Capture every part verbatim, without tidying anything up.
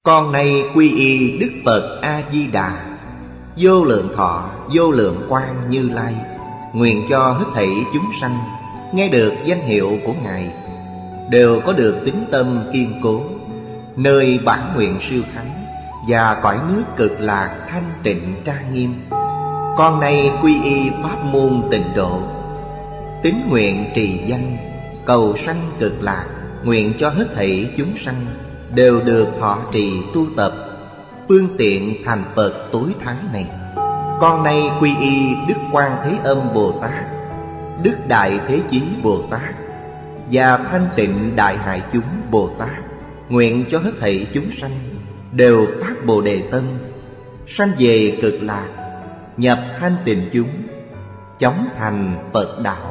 Con nay quy y Đức Phật A-di-đà, vô lượng thọ vô lượng quang Như Lai. Nguyện cho hết thảy chúng sanh nghe được danh hiệu của Ngài đều có được tín tâm kiên cố, nơi bản nguyện siêu thắng và cõi nước cực lạc thanh tịnh trang nghiêm. Con nay quy y pháp môn tịnh độ, tín nguyện trì danh cầu sanh cực lạc. Nguyện cho hết thảy chúng sanh đều được thọ trì tu tập phương tiện thành Phật tối thắng này. Con nay quy y Đức Quan Thế Âm Bồ Tát, Đức Đại Thế Chí Bồ Tát và Thanh Tịnh Đại Hải Chúng Bồ Tát. Nguyện cho hết thảy chúng sanh đều phát Bồ Đề Tâm, sanh về cực lạc, nhập thanh tịnh chúng, chóng thành Phật đạo.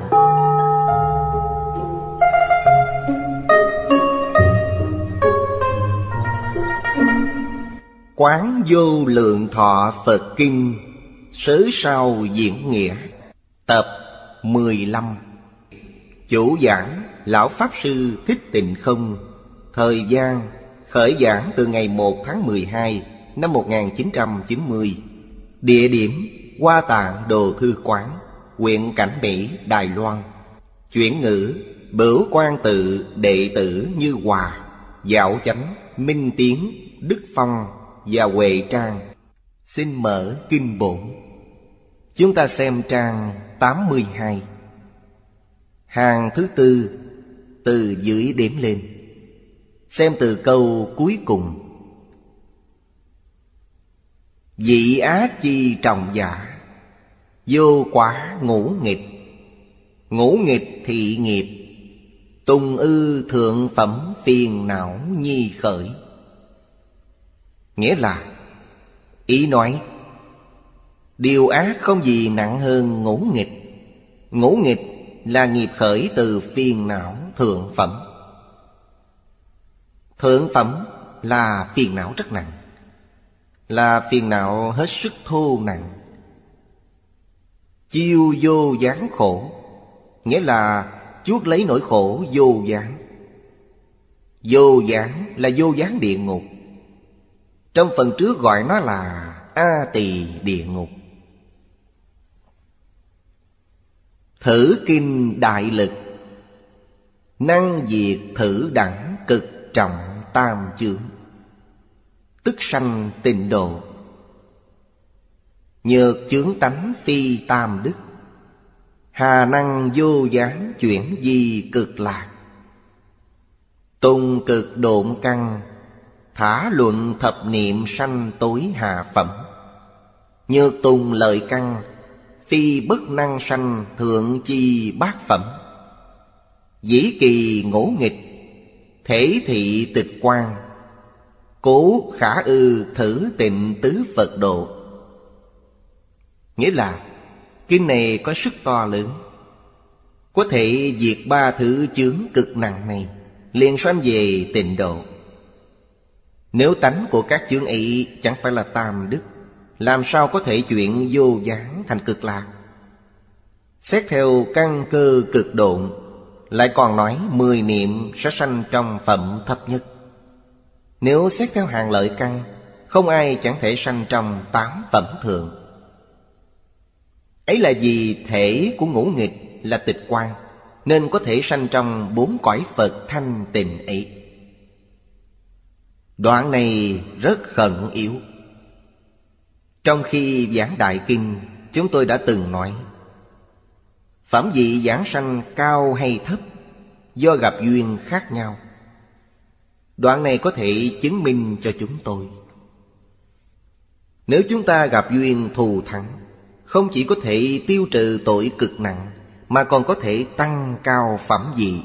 Quán Vô Lượng Thọ Phật Kinh, sớ sau diễn nghĩa. Tập mười lăm. Chủ giảng Lão Pháp Sư Thích Tịnh Không. Thời gian khởi giảng từ ngày một tháng mười hai năm một nghìn chín trăm chín mươi. Địa điểm Hoa Tạng Đồ Thư Quán, huyện Cảnh Mỹ, Đài Loan. Chuyển ngữ Bửu Quan Tự đệ tử Như Hòa, Dạo Chánh, Minh Tiến, Đức Phong và Huệ Trang. Xin mở kinh bổn. Chúng ta xem trang tám mươi hai, hàng thứ tư từ dưới đếm lên. Xem từ câu cuối cùng. Vị ác chi trọng giả, vô quả ngũ nghịch. Ngũ nghịch thị nghiệp, tùng ư thượng phẩm phiền não nhi khởi. Nghĩa là, ý nói điều ác không gì nặng hơn ngũ nghịch. Ngũ nghịch là nghiệp khởi từ phiền não thượng phẩm. Thượng phẩm là phiền não rất nặng, là phiền não hết sức thô nặng. Chiêu vô gián khổ, nghĩa là chuốc lấy nỗi khổ vô gián. Vô gián là vô gián địa ngục. Trong phần trước gọi nó là A Tỳ địa ngục. Thử kinh đại lực, năng diệt thử đẳng cực trọng tam chướng, tức sanh tịnh độ. Nhược chướng tánh phi tam đức, hà năng vô gián chuyển di cực lạc. Tùng cực độn căn, thả luận thập niệm sanh tối hạ phẩm. Nhược tùng lợi căn, phi bất năng sanh thượng chi bát phẩm. Dĩ kỳ ngỗ nghịch, thể thị tịch quan. Cố khả ư thử tịnh tứ Phật độ. Nghĩa là kinh này có sức to lớn, có thể diệt ba thứ chướng cực nặng này, liền sanh về tịnh độ. Nếu tánh của các chướng ấy chẳng phải là tam đức, làm sao có thể chuyển vô gián thành cực lạc? Xét theo căn cơ cực độn, lại còn nói mười niệm sẽ sanh trong phẩm thấp nhất. Nếu xét theo hàng lợi căn, không ai chẳng thể sanh trong tám phẩm thượng. Ấy là vì thể của ngũ nghịch là tịch quan, nên có thể sanh trong bốn cõi Phật thanh tịnh ấy. Đoạn này rất khẩn yếu. Trong khi giảng Đại Kinh, chúng tôi đã từng nói, phẩm vị giảng sanh cao hay thấp do gặp duyên khác nhau. Đoạn này có thể chứng minh cho chúng tôi. Nếu chúng ta gặp duyên thù thắng, không chỉ có thể tiêu trừ tội cực nặng, mà còn có thể tăng cao phẩm vị.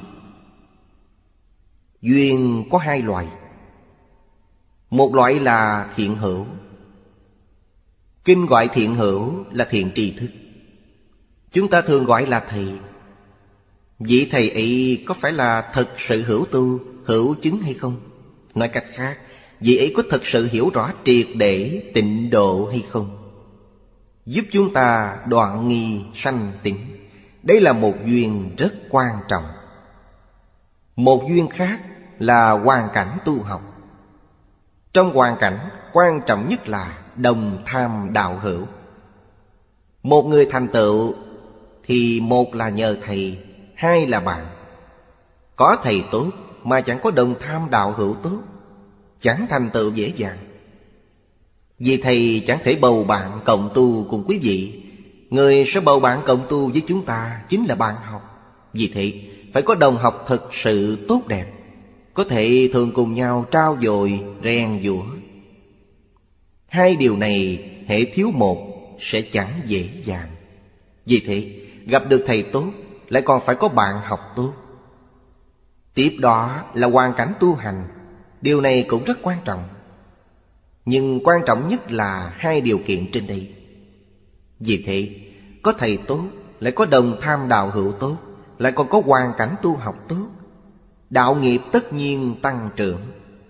Duyên có hai loại. Một loại là thiện hữu. Kinh gọi thiện hữu là thiện tri thức. Chúng ta thường gọi là thầy. Vị thầy ấy có phải là thật sự hữu tu, hữu chứng hay không? Nói cách khác, vị ấy có thật sự hiểu rõ triệt để tịnh độ hay không? Giúp chúng ta đoạn nghi sanh tính. Đây là một duyên rất quan trọng. Một duyên khác là hoàn cảnh tu học. Trong hoàn cảnh, quan trọng nhất là đồng tham đạo hữu. Một người thành tựu thì một là nhờ thầy, hai là bạn. Có thầy tốt mà chẳng có đồng tham đạo hữu tốt, chẳng thành tựu dễ dàng. Vì thầy chẳng thể bầu bạn cộng tu cùng quý vị. Người sẽ bầu bạn cộng tu với chúng ta chính là bạn học. Vì thế phải có đồng học thật sự tốt đẹp, có thể thường cùng nhau trao dồi, rèn giũa. Hai điều này hễ thiếu một sẽ chẳng dễ dàng. Vì thế gặp được thầy tốt lại còn phải có bạn học tốt. Tiếp đó là hoàn cảnh tu hành. Điều này cũng rất quan trọng. Nhưng quan trọng nhất là hai điều kiện trên đây. Vì thế có thầy tốt, lại có đồng tham đạo hữu tốt, lại còn có hoàn cảnh tu học tốt, đạo nghiệp tất nhiên tăng trưởng.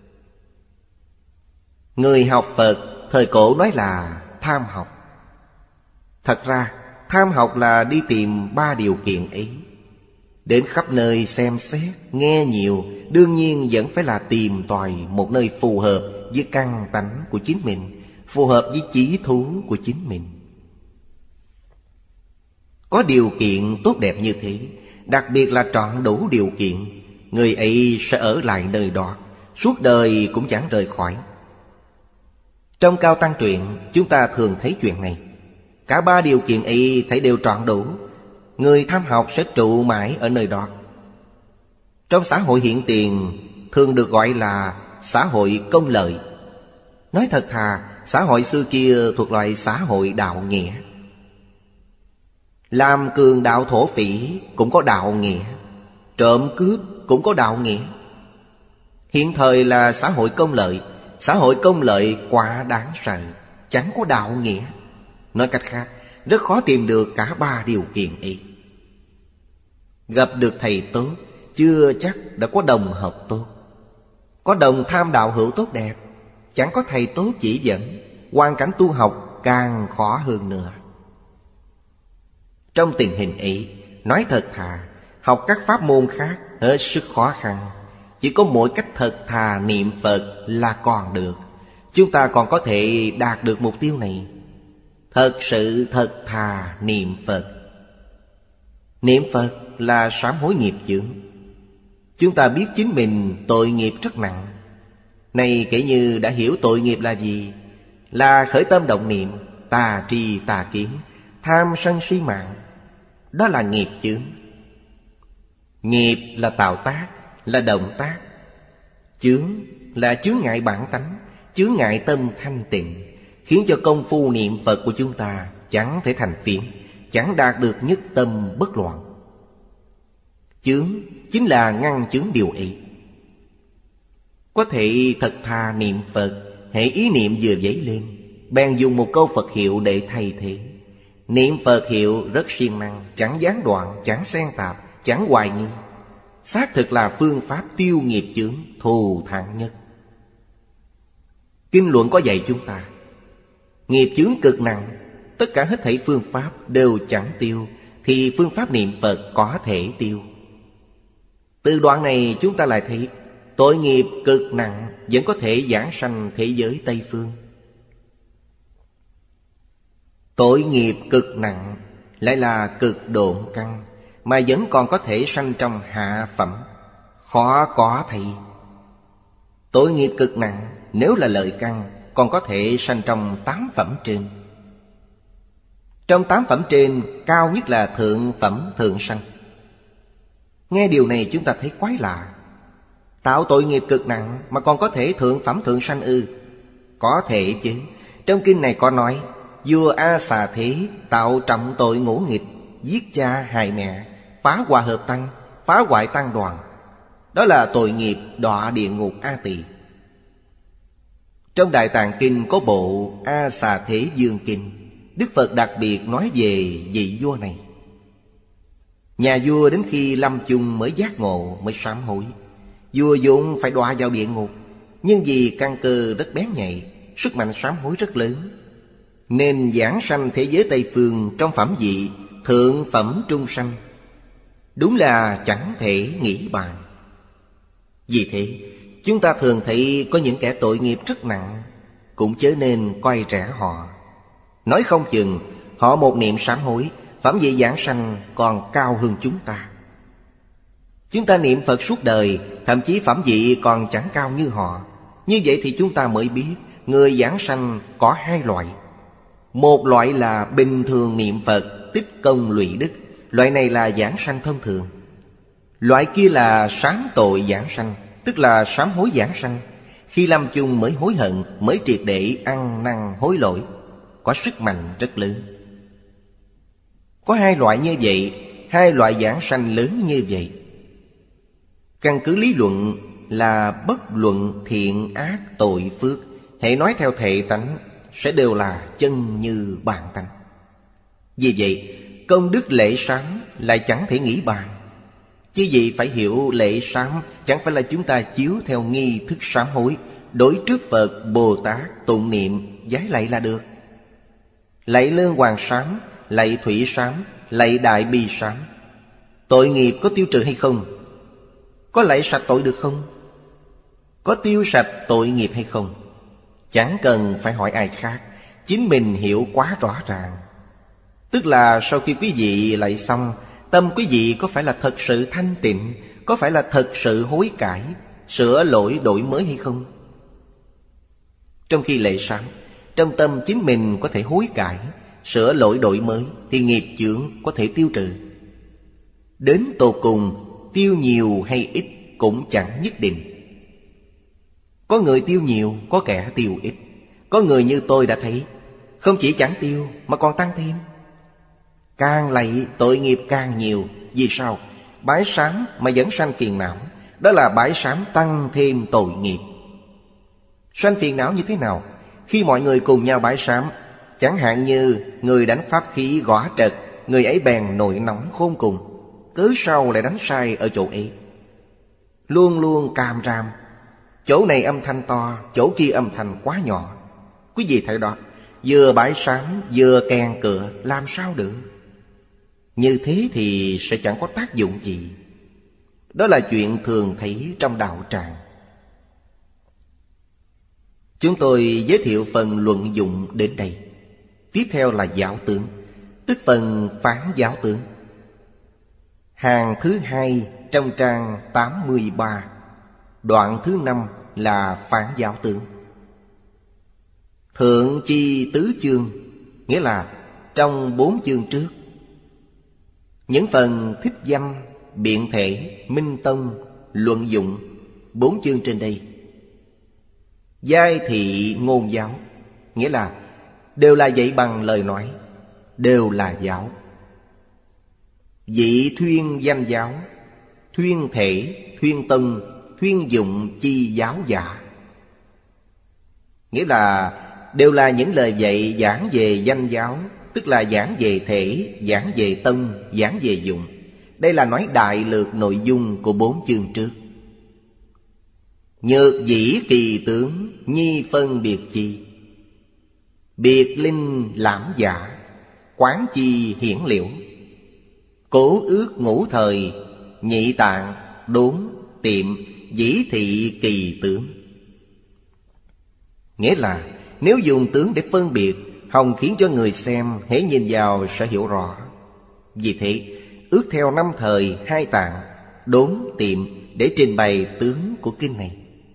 Người học Phật thời cổ nói là tham học. Thật ra tham học là đi tìm ba điều kiện ấy. Đến khắp nơi xem xét, nghe nhiều, đương nhiên vẫn phải là tìm tòi một nơi phù hợp với căn tánh của chính mình, phù hợp với chí thú của chính mình. Có điều kiện tốt đẹp như thế, đặc biệt là trọn đủ điều kiện, người ấy sẽ ở lại nơi đó, suốt đời cũng chẳng rời khỏi. Trong Cao Tăng truyện, chúng ta thường thấy chuyện này. Cả ba điều kiện ấy thấy đều trọn đủ, người tham học sẽ trụ mãi ở nơi đó. Trong xã hội hiện tiền thường được gọi là xã hội công lợi. Nói thật thà, xã hội xưa kia thuộc loại xã hội đạo nghĩa. Làm cường đạo thổ phỉ cũng có đạo nghĩa, trộm cướp cũng có đạo nghĩa. Hiện thời là xã hội công lợi. Xã hội công lợi quá đáng sợ, chẳng có đạo nghĩa. Nói cách khác, rất khó tìm được cả ba điều kiện ấy. Gặp được thầy tốt chưa chắc đã có đồng học tốt. Có đồng tham đạo hữu tốt đẹp, chẳng có thầy tốt chỉ dẫn, hoàn cảnh tu học càng khó hơn nữa. Trong tình hình ấy, nói thật thà, học các pháp môn khác hết sức khó khăn. Chỉ có mỗi cách thật thà niệm Phật là còn được. Chúng ta còn có thể đạt được mục tiêu này. Thật sự thật thà niệm Phật. Niệm Phật là sám hối nghiệp chướng. Chúng ta biết chính mình tội nghiệp rất nặng. Này kể như đã hiểu tội nghiệp là gì, là khởi tâm động niệm, tà tri tà kiến, tham sân si mạng. Đó là nghiệp chướng. Nghiệp là tạo tác, là động tác. Chướng là chướng ngại bản tánh, chướng ngại tâm thanh tịnh, khiến cho công phu niệm Phật của chúng ta chẳng thể thành phiến, chẳng đạt được nhất tâm bất loạn. Chướng chính là ngăn chướng điều ấy. Có thể thật thà niệm Phật, hễ ý niệm vừa dấy lên, bèn dùng một câu Phật hiệu để thay thế. Niệm Phật hiệu rất siêng năng, chẳng gián đoạn, chẳng xen tạp, chẳng hoài nghi. Xác thực là phương pháp tiêu nghiệp chướng thù thắng nhất. Kinh luận có dạy chúng ta, nghiệp chướng cực nặng, tất cả hết thảy phương pháp đều chẳng tiêu, thì phương pháp niệm Phật có thể tiêu. Từ đoạn này chúng ta lại thấy tội nghiệp cực nặng vẫn có thể giảng sanh thế giới Tây Phương. Tội nghiệp cực nặng lại là cực độn căn, mà vẫn còn có thể sanh trong hạ phẩm, khó có thấy. Tội nghiệp cực nặng nếu là lợi căn, còn có thể sanh trong tám phẩm trên. Trong tám phẩm trên, cao nhất là thượng phẩm thượng sanh. Nghe điều này chúng ta thấy quái lạ. Tạo tội nghiệp cực nặng mà còn có thể thượng phẩm thượng sanh ư? Có thể chứ. Trong kinh này có nói, vua A Xà Thế tạo trọng tội ngũ nghịch, giết cha hại mẹ, phá hòa hợp tăng, phá hoại tăng đoàn. Đó là tội nghiệp đọa địa ngục A Tỳ. Trong Đại Tạng Kinh có bộ A Xà Thế Dương Kinh, Đức Phật đặc biệt nói về vị vua này. Nhà vua đến khi lâm chung mới giác ngộ, mới sám hối. Vua vốn phải đọa vào địa ngục, nhưng vì căn cơ rất bén nhạy, sức mạnh sám hối rất lớn, nên giảng sanh thế giới Tây Phương trong phẩm vị thượng phẩm trung sanh. Đúng là chẳng thể nghĩ bàn. Vì thế Chúng ta thường thấy có những kẻ tội nghiệp rất nặng, cũng chớ nên coi rẻ họ. Nói không chừng họ một niệm sám hối, phẩm vị giảng sanh còn cao hơn chúng ta. Chúng ta niệm Phật suốt đời, thậm chí phẩm vị còn chẳng cao như họ. Như vậy thì chúng ta mới biết người giảng sanh có hai loại. Một loại là bình thường niệm Phật, tích công lụy đức, loại này là giảng sanh thông thường. Loại kia là sám tội giảng sanh, tức là sám hối giảng sanh. Khi lâm chung mới hối hận, mới triệt để ăn năn hối lỗi, có sức mạnh rất lớn. Có hai loại như vậy, hai loại giảng sanh lớn như vậy. Căn cứ lý luận là bất luận thiện ác tội phước, hãy nói theo thể tánh sẽ đều là chân như bàn tánh. Vì vậy công đức lễ sám lại chẳng thể nghĩ bàn. Chứ gì phải hiểu lễ sám chẳng phải là chúng ta chiếu theo nghi thức sám hối, đối trước Phật, Bồ Tát, tụng niệm, vái lạy là được. Lạy Lương Hoàng sám, lạy Thủy sám, lạy Đại Bi sám. Tội nghiệp có tiêu trừ hay không? Có lạy sạch tội được không? Có tiêu sạch tội nghiệp hay không? Chẳng cần phải hỏi ai khác, chính mình hiểu quá rõ ràng. Tức là sau khi quý vị lạy xong, tâm quý vị có phải là thật sự thanh tịnh, có phải là thật sự hối cải, sửa lỗi đổi mới hay không? Trong khi lạy sám, trong tâm chính mình có thể hối cải, sửa lỗi đổi mới, thì nghiệp chướng có thể tiêu trừ. Đến tột cùng, tiêu nhiều hay ít cũng chẳng nhất định. Có người tiêu nhiều, có kẻ tiêu ít. Có người như tôi đã thấy, không chỉ chẳng tiêu mà còn tăng thêm. Càng lạy tội nghiệp càng nhiều. Vì sao? Bái sám mà vẫn sanh phiền não, đó là bái sám tăng thêm tội nghiệp. Sanh phiền não như thế nào? Khi mọi người cùng nhau bái sám, chẳng hạn như người đánh pháp khí gõ trật, người ấy bèn nổi nóng khôn cùng. Cớ sao lại đánh sai ở chỗ ấy? Luôn luôn càm ràm, chỗ này âm thanh to, chỗ kia âm thanh quá nhỏ. Quý vị thấy đó, vừa bái sám vừa kèn cửa, làm sao được? Như thế thì sẽ chẳng có tác dụng gì. Đó là chuyện thường thấy trong đạo tràng. Chúng tôi giới thiệu phần luận dụng đến đây. Tiếp theo là giáo tướng, tức phần phán giáo tướng. Hàng thứ hai trong trang tám mươi ba, đoạn thứ năm là phán giáo tướng. Thượng chi tứ chương, nghĩa là trong bốn chương trước, những phần thích danh, biện thể, minh tông, luận dụng, bốn chương trên đây. Giai thị ngôn giáo, nghĩa là đều là dạy bằng lời nói, đều là giáo. Dị thuyên danh giáo, thuyên thể, thuyên tông, thuyên dụng chi giáo giả. Nghĩa là đều là những lời dạy giảng về danh giáo, tức là giảng về thể, giảng về tông, giảng về dụng. Đây là nói đại lược nội dung của bốn chương trước. Nhược dĩ kỳ tướng, nhi phân biệt chi. Biệt linh lãm giả, quán chi hiển liễu. Cố ước ngũ thời, nhị tạng, đốn, tiệm, dĩ thị kỳ tướng. Nghĩa là nếu dùng tướng để phân biệt, hòng khiến cho người xem hễ nhìn vào sẽ hiểu rõ. Vì thế ước theo năm thời hai tạng, đốn, tiệm để trình bày tướng của kinh này.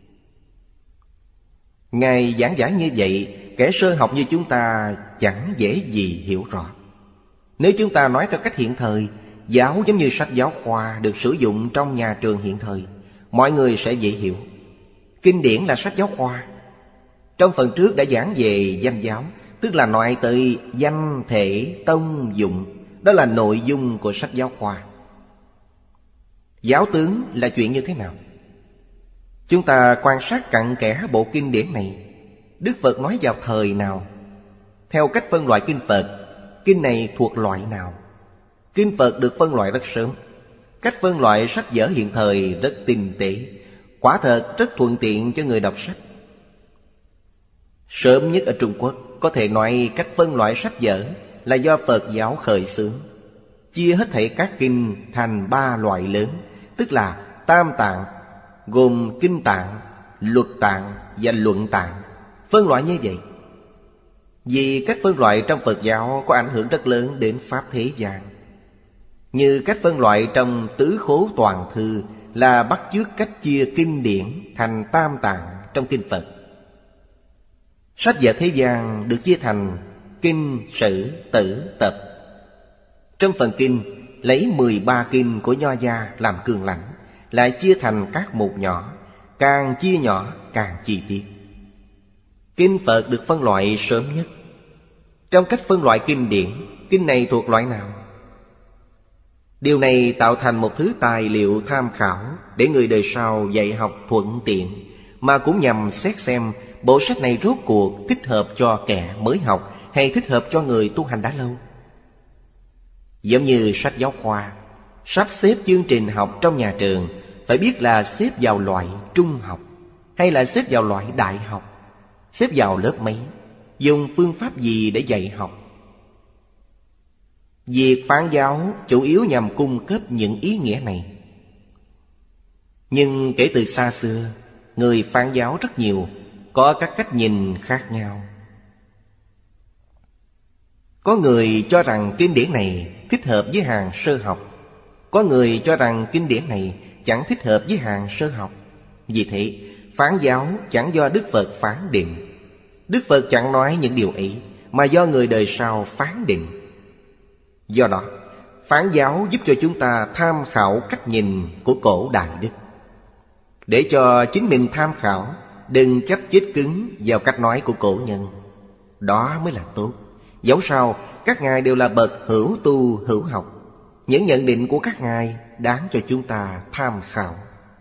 Ngài giảng giải như vậy, kẻ sơ học như chúng ta chẳng dễ gì hiểu rõ. Nếu chúng ta nói theo cách hiện thời, giáo giống như sách giáo khoa được sử dụng trong nhà trường hiện thời, mọi người sẽ dễ hiểu. Kinh điển là sách giáo khoa. Trong phần trước đã giảng về danh giáo, tức là nói tới danh, thể, tông, dụng. Đó là nội dung của sách giáo khoa. Giáo tướng là chuyện như thế nào? Chúng ta quan sát cặn kẽ bộ kinh điển này. Đức Phật nói vào thời nào? Theo cách phân loại kinh Phật, kinh này thuộc loại nào? Kinh Phật được phân loại rất sớm. Cách phân loại sách vở hiện thời rất tinh tế, quả thật rất thuận tiện cho người đọc sách. Sớm nhất ở Trung Quốc, có thể nói cách phân loại sách vở là do Phật giáo khởi xướng, chia hết thảy các kinh thành ba loại lớn, tức là Tam Tạng, gồm Kinh Tạng, luật tạng và luận tạng. Phân loại như vậy vì cách phân loại trong Phật giáo có ảnh hưởng rất lớn đến pháp thế gian. Như cách phân loại trong Tứ Khố Toàn Thư là bắt chước cách chia kinh điển thành tam tạng trong kinh Phật. Sách vở thế gian được chia thành kinh, sử, tử, tập. Trong phần kinh lấy mười ba kinh của Nho gia làm cương lãnh, lại chia thành các mục nhỏ, càng chia nhỏ càng chi tiết. Kinh Phật được phân loại sớm nhất. Trong cách phân loại kinh điển, kinh này thuộc loại nào? Điều này tạo thành một thứ tài liệu tham khảo để người đời sau dạy học thuận tiện, mà cũng nhằm xét xem bộ sách này rốt cuộc thích hợp cho kẻ mới học hay thích hợp cho người tu hành đã lâu. Giống như sách giáo khoa, sắp xếp chương trình học trong nhà trường phải biết là xếp vào loại trung học hay là xếp vào loại đại học, xếp vào lớp mấy, dùng phương pháp gì để dạy học. Việc phán giáo chủ yếu nhằm cung cấp những ý nghĩa này. Nhưng kể từ xa xưa, người phán giáo rất nhiều, có các cách nhìn khác nhau. Có người cho rằng kinh điển này thích hợp với hàng sơ học, có người cho rằng kinh điển này chẳng thích hợp với hàng sơ học. Vì thế, phán giáo chẳng do Đức Phật phán định. Đức Phật chẳng nói những điều ấy, mà do người đời sau phán định. Do đó, phán giáo giúp cho chúng ta tham khảo cách nhìn của cổ Đại Đức. Để cho chính mình tham khảo, đừng chấp chích cứng vào cách nói của cổ nhân. Đó mới là tốt. Dẫu sao, các ngài đều là bậc hữu tu hữu học. Những nhận định của các ngài đáng cho chúng ta tham khảo.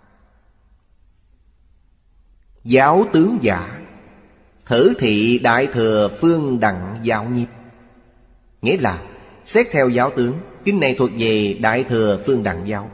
Giáo tướng giả, thử thị Đại Thừa Phương Đặng Giáo Nhiếp. Nghĩa là xét theo giáo tướng, kinh này thuộc về Đại Thừa Phương Đặng giáo.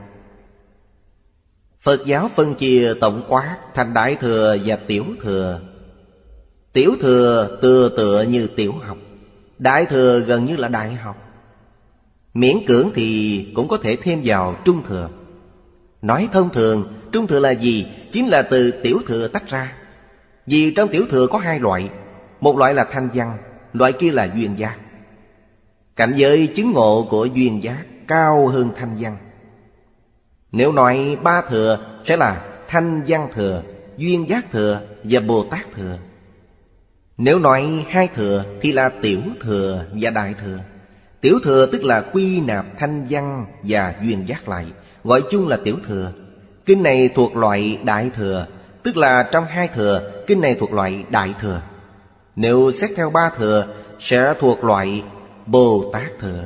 Phật giáo phân chia tổng quát thành Đại Thừa và Tiểu Thừa. Tiểu Thừa tựa tựa như tiểu học, Đại Thừa gần như là đại học. Miễn cưỡng thì cũng có thể thêm vào Trung Thừa. Nói thông thường, Trung Thừa là gì? Chính là từ Tiểu Thừa tách ra. Vì trong Tiểu Thừa có hai loại, một loại là thanh văn, loại kia là duyên giác. Cảnh giới chứng ngộ của duyên giác cao hơn thanh văn. Nếu nói ba thừa sẽ là thanh văn thừa, duyên giác thừa và Bồ Tát thừa. Nếu nói hai thừa thì là Tiểu Thừa và Đại Thừa. Tiểu Thừa tức là quy nạp thanh văn và duyên giác lại, gọi chung là Tiểu Thừa. Kinh này thuộc loại Đại Thừa, tức là trong hai thừa, kinh này thuộc loại Đại Thừa. Nếu xét theo ba thừa sẽ thuộc loại Bồ Tát Thừa.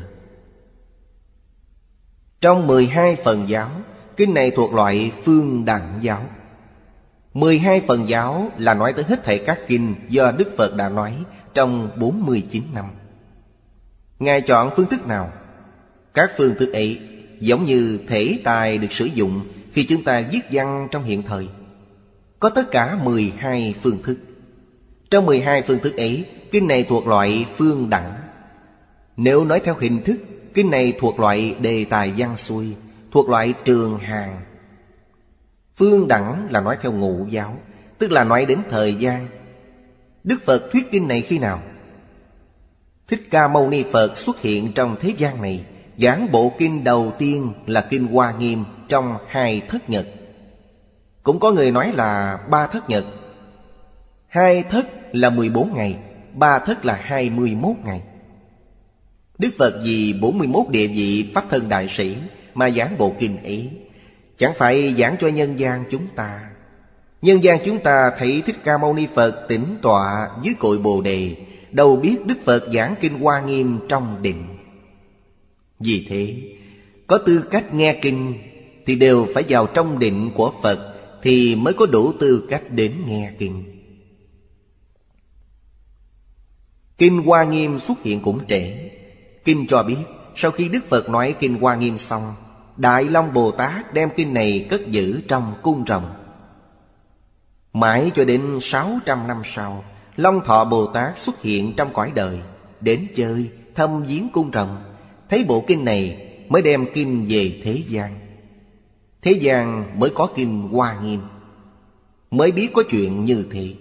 Trong mười hai phần giáo, kinh này thuộc loại Phương Đặng giáo. mười hai phần giáo là nói tới hết thảy các kinh do Đức Phật đã nói trong bốn mươi chín năm. Ngài chọn phương thức nào? Các phương thức ấy giống như thể tài được sử dụng khi chúng ta viết văn trong hiện thời. Có tất cả mười hai phương thức. Trong mười hai phương thức ấy, kinh này thuộc loại Phương Đặng. Nếu nói theo hình thức, kinh này thuộc loại đề tài văn xuôi, thuộc loại Trường Hàn. Phương Đẳng là nói theo Ngũ giáo, tức là nói đến thời gian. Đức Phật thuyết kinh này khi nào? Thích Ca Mâu Ni Phật xuất hiện trong thế gian này, giảng bộ kinh đầu tiên là kinh Hoa Nghiêm trong hai thất nhật. Cũng có người nói là ba thất nhật. Hai thất là mười bốn ngày, ba thất là hai mươi mốt ngày. Đức Phật vì bốn mươi mốt địa vị Pháp Thân Đại Sĩ mà giảng bộ kinh ấy, chẳng phải giảng cho nhân gian chúng ta. Nhân gian chúng ta thấy Thích Ca Mâu Ni Phật tĩnh tọa dưới cội Bồ Đề, đâu biết Đức Phật giảng kinh Hoa Nghiêm trong định. Vì thế, có tư cách nghe kinh thì đều phải vào trong định của Phật thì mới có đủ tư cách đến nghe kinh. Kinh Hoa Nghiêm xuất hiện cũng trễ. Kinh cho biết sau khi Đức Phật nói kinh Hoa Nghiêm xong, Đại Long Bồ Tát đem kinh này cất giữ trong cung rồng. Mãi cho đến sáu trăm năm sau, Long Thọ Bồ Tát xuất hiện trong cõi đời, đến chơi, thăm viếng cung rồng, thấy bộ kinh này mới đem kinh về thế gian. Thế gian mới có kinh Hoa Nghiêm. mới biết có chuyện như thế.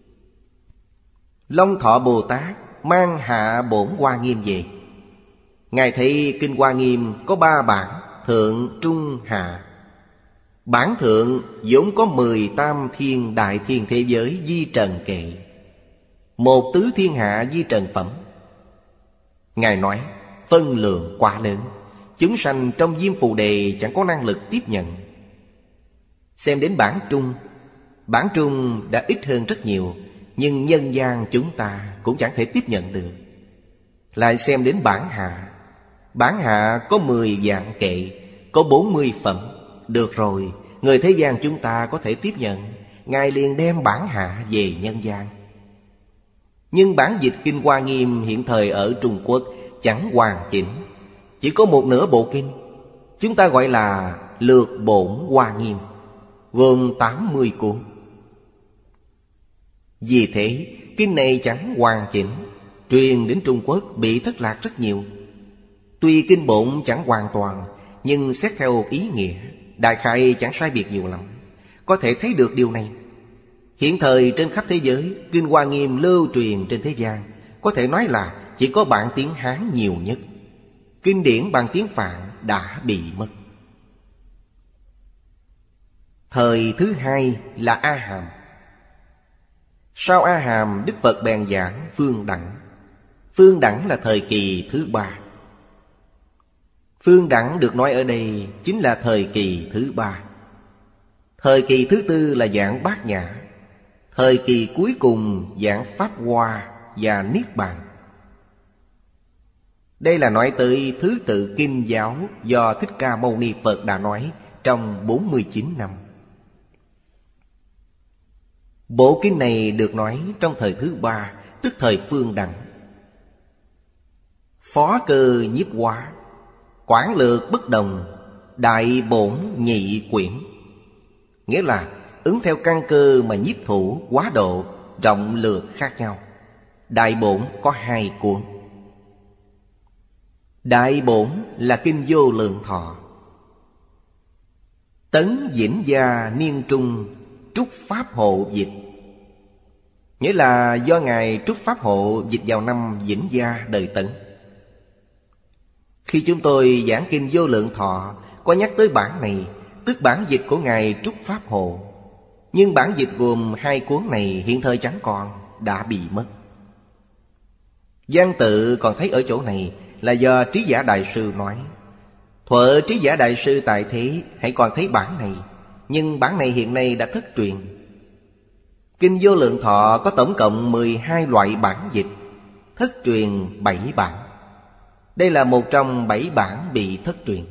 Long Thọ Bồ Tát mang Hạ Bổn Hoa Nghiêm về. Ngài thấy Kinh Hoa Nghiêm có ba bản: thượng, trung, hạ. Bản thượng vốn có mười tam thiên đại thiên thế giới di trần kệ, một tứ thiên hạ di trần phẩm. Ngài nói phân lượng quá lớn, chúng sanh trong Diêm Phù Đề chẳng có năng lực tiếp nhận. Xem đến bản trung, bản trung đã ít hơn rất nhiều, nhưng nhân gian chúng ta cũng chẳng thể tiếp nhận được. Lại xem đến bản hạ, bản hạ có mười vạn kệ, có bốn mươi phẩm. Được rồi, người thế gian chúng ta có thể tiếp nhận. Ngài liền đem bản hạ về nhân gian. Nhưng bản dịch Kinh Hoa Nghiêm hiện thời ở Trung Quốc chẳng hoàn chỉnh, chỉ có một nửa bộ kinh. Chúng ta gọi là Lược Bổn Hoa Nghiêm, gồm tám mươi cuốn. Vì thế, kinh này chẳng hoàn chỉnh, truyền đến Trung Quốc bị thất lạc rất nhiều. Tuy kinh bổn chẳng hoàn toàn, nhưng xét theo ý nghĩa, đại khái chẳng sai biệt nhiều lắm. Có thể thấy được điều này. Hiện thời trên khắp thế giới, Kinh Hoa Nghiêm lưu truyền trên thế gian, có thể nói là chỉ có bản tiếng Hán nhiều nhất. Kinh điển bằng tiếng Phạn đã bị mất. Thời thứ hai là A Hàm. Sau A Hàm, Đức Phật bèn giảng Phương Đẳng. Phương Đẳng là thời kỳ thứ ba. Phương Đẳng được nói ở đây chính là thời kỳ thứ ba. Thời kỳ thứ tư là giảng Bát Nhã. Thời kỳ cuối cùng giảng Pháp Hoa và Niết Bàn. Đây là nói tới thứ tự kinh giáo do Thích Ca Mâu Ni Phật đã nói trong bốn mươi chín năm. Bộ kinh này được nói trong thời thứ ba, tức thời Phương Đẳng. Phó Cơ Nhiếp Hóa, Quảng Lược Bất Đồng, Đại Bổn Nhị Quyển. Nghĩa là ứng theo căn cơ mà nhiếp thủ quá độ, rộng lược khác nhau. Đại Bổn có hai cuốn. Đại Bổn là Kinh Vô Lượng Thọ. Tấn Vĩnh Gia Niên Trung Trúc Pháp Hộ dịch. Nghĩa là do Ngài Trúc Pháp Hộ dịch vào năm Vĩnh Gia đời Tấn. Khi chúng tôi giảng Kinh Vô Lượng Thọ có nhắc tới bản này, tức bản dịch của Ngài Trúc Pháp Hộ. Nhưng bản dịch gồm hai cuốn này hiện thời chẳng còn, đã bị mất. Văn tự còn thấy ở chỗ này là do Trí Giả Đại Sư nói. Thuở Trí Giả Đại Sư tại thế hãy còn thấy bản này, nhưng bản này hiện nay đã thất truyền. Kinh Vô Lượng Thọ có tổng cộng mười hai loại bản dịch, thất truyền bảy bản. Đây là một trong bảy bản bị thất truyền.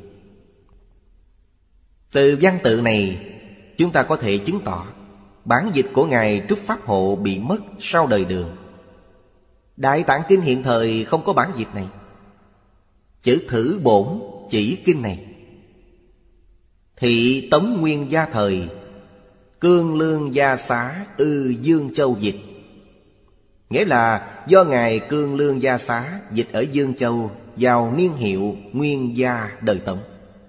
Từ văn tự này chúng ta có thể chứng tỏ bản dịch của Ngài Trúc Pháp Hộ bị mất sau đời Đường. Đại Tạng Kinh hiện thời không có bản dịch này. Chữ Thử Bổn chỉ kinh này. Thị Tống Nguyên Gia thời, Cương Lương Gia Xá Ư Dương Châu dịch. Nghĩa là do Ngài Cương Lương Gia Xá dịch ở Dương Châu vào niên hiệu Nguyên Gia đời Tống.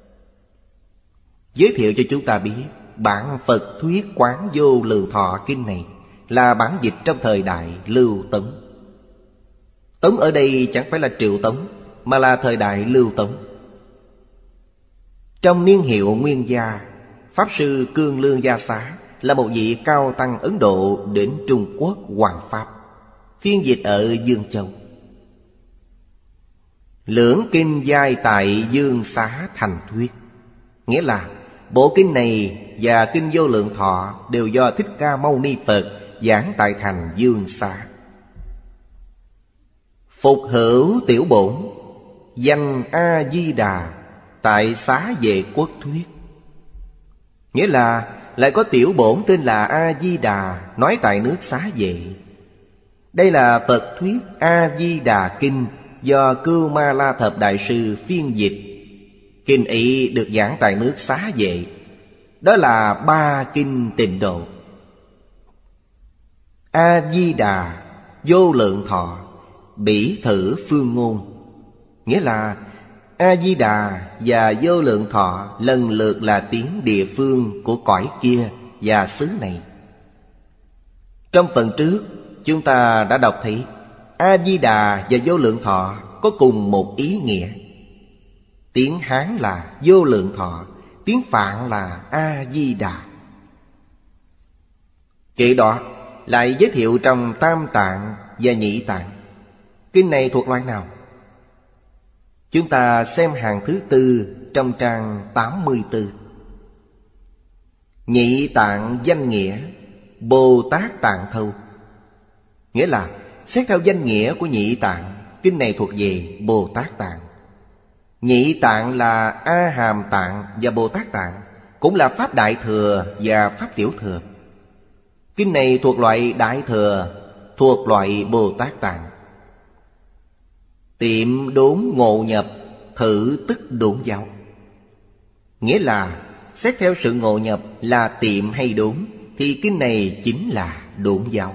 Giới thiệu cho chúng ta biết bản Phật Thuyết Quán Vô Lượng Thọ kinh này là bản dịch trong thời đại Lưu Tống. Tống ở đây chẳng phải là Triệu Tống, mà là thời đại Lưu Tống. Trong niên hiệu Nguyên Gia, Pháp Sư Cương Lương Gia Xá là một vị cao tăng Ấn Độ đến Trung Quốc Hoàng Pháp, phiên dịch ở Dương Châu. Lưỡng kinh giai tại Dương Xá thành thuyết. Nghĩa là bộ kinh này và Kinh Vô Lượng Thọ đều do Thích Ca Mâu Ni Phật giảng tại thành Dương Xá. Phục hữu tiểu bổn, danh A-di-đà, tại Xá Vệ Quốc thuyết. Nghĩa là lại có tiểu bổn tên là A-di-đà nói tại nước Xá Vệ. Đây là Phật thuyết A-di-đà kinh do Cưu Ma La Thập Đại Sư phiên dịch. Kinh ấy được giảng tại nước Xá Vệ. Đó là ba kinh Tịnh Độ: A-di-đà, Vô Lượng Thọ, Bỉ Thử Phương Ngôn. Nghĩa là A-di-đà và Vô Lượng Thọ lần lượt là tiếng địa phương của cõi kia và xứ này. Trong phần trước chúng ta đã đọc thấy A-di-đà và vô lượng thọ có cùng một ý nghĩa. Tiếng Hán là vô lượng thọ, tiếng Phạn là A-di-đà. Kể đó lại giới thiệu trong Tam Tạng và Nhị Tạng. Kinh này thuộc loại nào? Chúng ta xem hàng thứ tư trong trang tám mươi tư. Nhị Tạng danh nghĩa Bồ Tát Tạng Thâu. Nghĩa là xét theo danh nghĩa của Nhị Tạng, kinh này thuộc về Bồ Tát Tạng. Nhị Tạng là A Hàm Tạng và Bồ Tát Tạng, cũng là Pháp Đại Thừa và Pháp Tiểu Thừa. Kinh này thuộc loại Đại Thừa, thuộc loại Bồ Tát Tạng. Tiệm đốn ngộ nhập, thử tức đốn giáo. Nghĩa là xét theo sự ngộ nhập là tiệm hay đốn, thì kinh này chính là đốn giáo.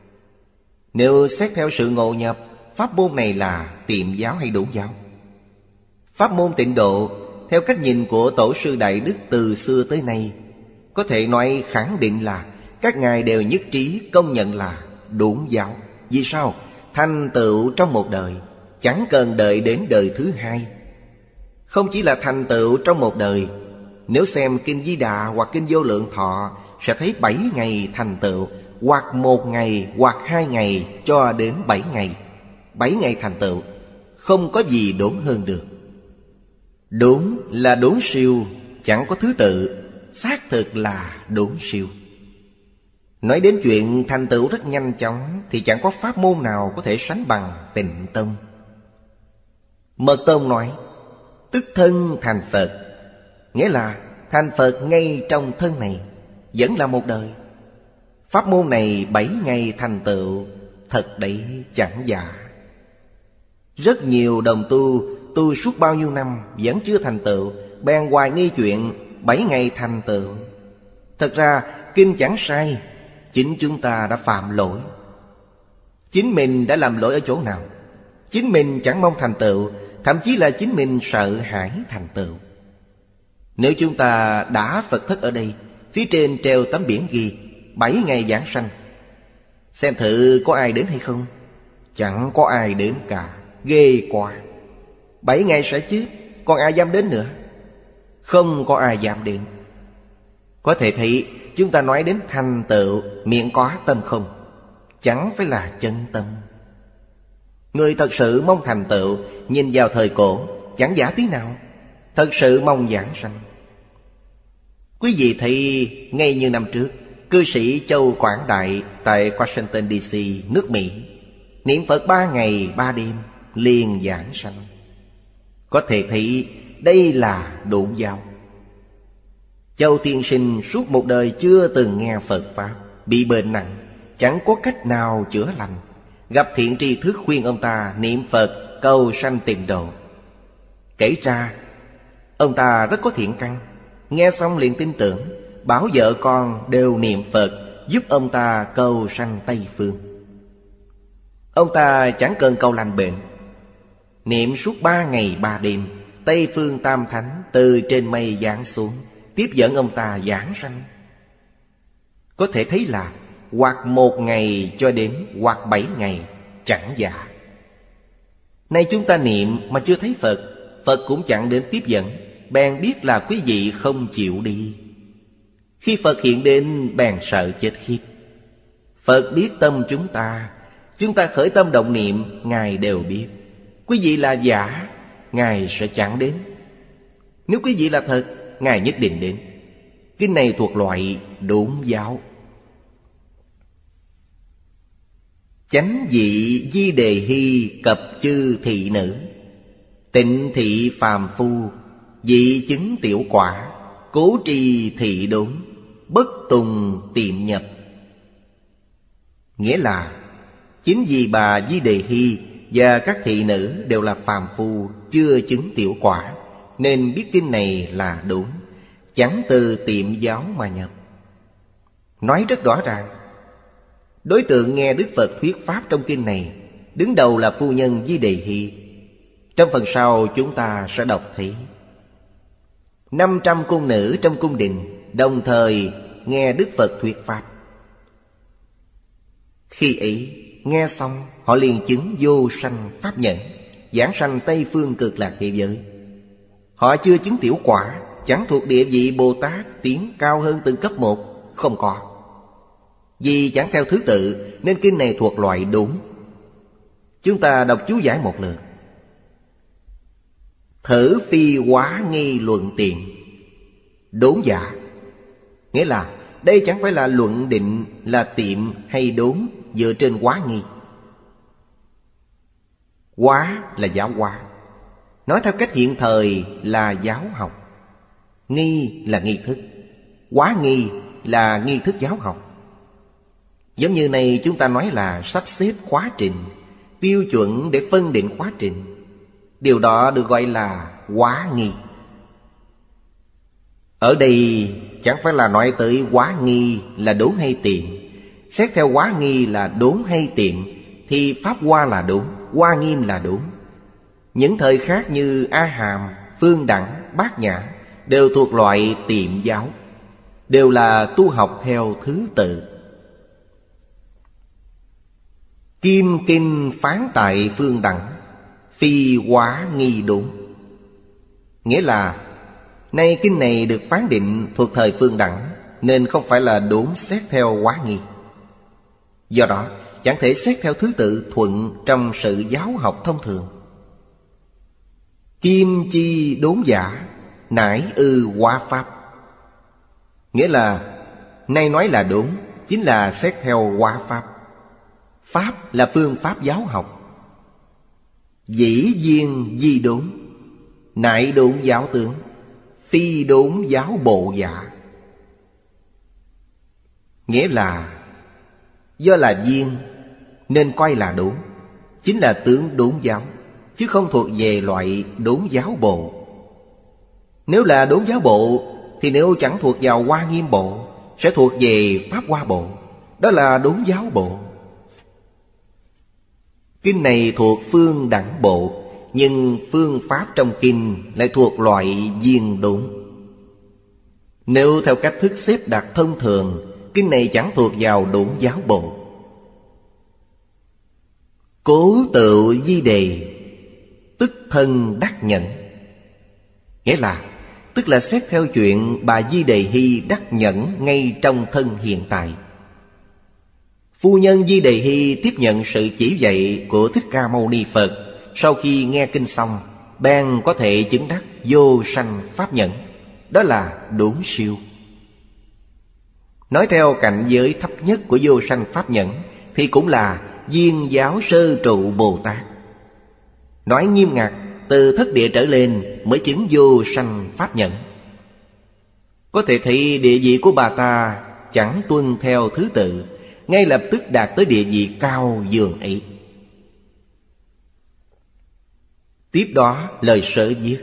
Nếu xét theo sự ngộ nhập, pháp môn này là tiệm giáo hay đốn giáo? Pháp môn Tịnh Độ, theo cách nhìn của Tổ sư Đại Đức từ xưa tới nay, có thể nói khẳng định là các ngài đều nhất trí công nhận là đốn giáo. Vì sao? Thành tựu trong một đời, chẳng cần đợi đến đời thứ hai. Không chỉ là thành tựu trong một đời, nếu xem Kinh Di Đà hoặc Kinh Vô Lượng Thọ sẽ thấy bảy ngày thành tựu, hoặc một ngày hoặc hai ngày cho đến bảy ngày. Bảy ngày thành tựu, không có gì đốn hơn được. Đốn là đốn siêu, chẳng có thứ tự, xác thực là đốn siêu. Nói đến chuyện thành tựu rất nhanh chóng thì chẳng có pháp môn nào có thể sánh bằng Tịnh Tông. Mật Tông nói tức thân thành Phật, nghĩa là thành Phật ngay trong thân này, vẫn là một đời. Pháp môn này bảy ngày thành tựu, thật đấy chẳng giả. Rất nhiều đồng tu tu suốt bao nhiêu năm vẫn chưa thành tựu, bèn hoài nghi chuyện bảy ngày thành tựu. Thật ra kinh chẳng sai, chính chúng ta đã phạm lỗi. Chính mình đã làm lỗi ở chỗ nào? Chính mình chẳng mong thành tựu, thậm chí là chính mình sợ hãi thành tựu. Nếu chúng ta đã Phật thất ở đây, phía trên treo tấm biển ghi bảy ngày giảng sanh, xem thử có ai đến hay không? Chẳng có ai đến cả, ghê quá. Bảy ngày sẽ chết, còn ai dám đến nữa? Không có ai dám đến. Có thể thấy chúng ta nói đến thành tựu, miệng có tâm không, chẳng phải là chân tâm. Người thật sự mong thành tựu, nhìn vào thời cổ, chẳng giả tí nào, thật sự mong giảng sanh. Quý vị thấy ngay như năm trước, cư sĩ Châu Quảng Đại tại Washington đê xê, nước Mỹ, niệm Phật ba ngày ba đêm liền giảng sanh. Có thể thấy đây là đốn giáo. Châu tiên sinh suốt một đời chưa từng nghe Phật Pháp, bị bệnh nặng, chẳng có cách nào chữa lành. Gặp thiện tri thức khuyên ông ta niệm Phật cầu sanh Tịnh Độ. Kể ra ông ta rất có thiện căn, nghe xong liền tin tưởng, bảo vợ con đều niệm Phật giúp ông ta cầu sanh Tây Phương. Ông ta chẳng cần cầu lành bệnh, niệm suốt ba ngày ba đêm, Tây Phương Tam Thánh từ trên mây giáng xuống, tiếp dẫn ông ta giảng sanh. Có thể thấy là hoặc một ngày cho đến hoặc bảy ngày, chẳng giả. Nay chúng ta niệm mà chưa thấy Phật, Phật cũng chẳng đến tiếp dẫn, bèn biết là quý vị không chịu đi. Khi Phật hiện đến bèn sợ chết khiếp. Phật biết tâm chúng ta, chúng ta khởi tâm động niệm, Ngài đều biết. Quý vị là giả, Ngài sẽ chẳng đến. Nếu quý vị là thật, Ngài nhất định đến. Kinh này thuộc loại đốn giáo. Chánh vị di đề hy cập chư thị nữ, tịnh thị phàm phu, vị chứng tiểu quả, cố trì thị đốn, bất tùng tiệm nhập. Nghĩa là chính vì bà Di Đề Hy và các thị nữ đều là phàm phu, chưa chứng tiểu quả, nên biết kinh này là đúng, chẳng từ tiệm giáo mà nhập. Nói rất rõ ràng, đối tượng nghe Đức Phật thuyết pháp trong kinh này, đứng đầu là phu nhân Di Đề Hy. Trong phần sau chúng ta sẽ đọc thấy năm trăm cung nữ trong cung đình đồng thời nghe Đức Phật thuyết pháp. Khi ấy nghe xong, họ liền chứng vô sanh pháp nhẫn, giảng sanh Tây Phương Cực Lạc Thế Giới. Họ chưa chứng tiểu quả, chẳng thuộc địa vị Bồ Tát tiến cao hơn từng cấp một, không có. Vì chẳng theo thứ tự nên kinh này thuộc loại đốn. Chúng ta đọc chú giải một lượt. Thử phi hóa nghi luận tiện. Đốn giả nghĩa là đây chẳng phải là luận định, là tiệm hay đốn dựa trên hóa nghi. Hóa là giáo hóa, nói theo cách hiện thời là giáo học. Nghi là nghi thức, hóa nghi là nghi thức giáo học. Giống như này chúng ta nói là sắp xếp khóa trình, tiêu chuẩn để phân định khóa trình. Điều đó được gọi là hóa nghi. Ở đây chẳng phải là nói tới hóa nghi là đốn hay tiện. Xét theo hóa nghi là đốn hay tiện thì pháp hoa là đốn, hoa nghiêm là đốn. Những thời khác như A Hàm, Phương Đẳng, Bát Nhã đều thuộc loại tiệm giáo, đều là tu học theo thứ tự. Kim kinh phán tại Phương Đẳng, phi hóa nghi đốn. Nghĩa là nay kinh này được phán định thuộc thời Phương Đẳng, nên không phải là đốn xét theo hóa nghi. Do đó chẳng thể xét theo thứ tự thuận trong sự giáo học thông thường. Kim chi đốn giả, nải ư hóa pháp. Nghĩa là nay nói là đốn, chính là xét theo hóa pháp. Pháp là phương pháp giáo học. Dĩ viên di đốn, nại đốn giáo tướng, phi đốn giáo bộ giả. Nghĩa là do là viên nên coi là đốn, chính là tướng đốn giáo, chứ không thuộc về loại đốn giáo bộ. Nếu là đốn giáo bộ thì nếu chẳng thuộc vào Hoa Nghiêm bộ sẽ thuộc về Pháp Hoa bộ, đó là đốn giáo bộ. Kinh này thuộc phương đẳng bộ, nhưng phương pháp trong kinh lại thuộc loại viên đốn. Nếu theo cách thức xếp đặt thông thường, kinh này chẳng thuộc vào đốn giáo bộ. Cố tự di đề, tức thân đắc nhẫn. Nghĩa là tức là xét theo chuyện bà Di Đề Hy đắc nhẫn ngay trong thân hiện tại. Phu nhân Di Đề Hy tiếp nhận sự chỉ dạy của Thích Ca Mâu Ni Phật. Sau khi nghe kinh xong, bèn có thể chứng đắc vô sanh pháp nhẫn, đó là đốn siêu. Nói theo cảnh giới thấp nhất của vô sanh pháp nhẫn thì cũng là viên giáo sơ trụ Bồ Tát. Nói nghiêm ngặt, từ thất địa trở lên mới chứng vô sanh pháp nhẫn. Có thể thấy địa vị của bà ta chẳng tuân theo thứ tự, ngay lập tức đạt tới địa vị cao dường ấy. Tiếp đó lời sở viết: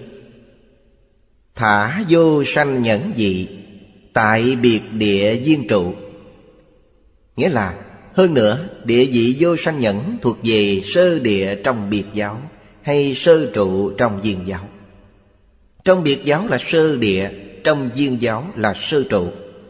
thả vô sanh nhẫn dị, tại biệt địa viên trụ. Nghĩa là hơn nữa địa vị vô sanh nhẫn thuộc về sơ địa trong biệt giáo hay sơ trụ trong viên giáo. Trong biệt giáo là sơ địa, trong viên giáo là sơ trụ.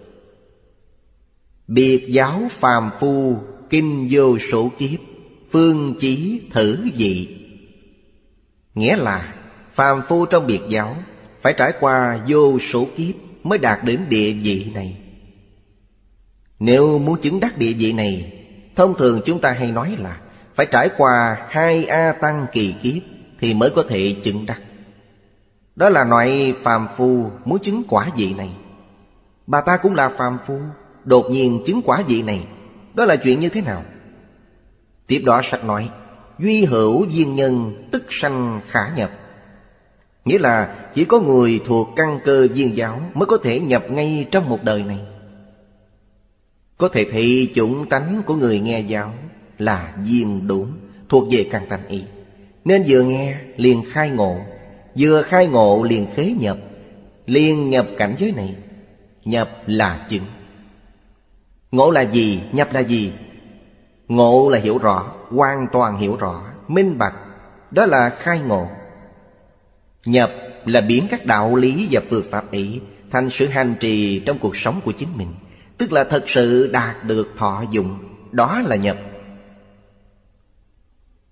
Biệt giáo phàm phu kinh vô số kiếp, phương chí thử dị. Nghĩa là phàm phu trong biệt giáo phải trải qua vô số kiếp mới đạt đến địa vị này. Nếu muốn chứng đắc địa vị này, thông thường chúng ta hay nói là phải trải qua hai A Tăng kỳ kiếp thì mới có thể chứng đắc. Đó là loại phàm phu muốn chứng quả vị này. Bà ta cũng là phàm phu, đột nhiên chứng quả vị này, đó là chuyện như thế nào? Tiếp đó sách nói: duy hữu viên nhân tức sanh khả nhập. Nghĩa là chỉ có người thuộc căn cơ viên giáo mới có thể nhập ngay trong một đời này. Có thể thấy chủng tánh của người nghe giáo là viên đốn, thuộc về căn tánh ý, nên vừa nghe liền khai ngộ, vừa khai ngộ liền khế nhập, liền nhập cảnh giới này. Nhập là chứng. Ngộ là gì? Nhập là gì? Ngộ là hiểu rõ, hoàn toàn hiểu rõ, minh bạch, đó là khai ngộ. Nhập là biến các đạo lý và phương pháp ấy thành sự hành trì trong cuộc sống của chính mình, tức là thật sự đạt được thọ dụng, đó là nhập.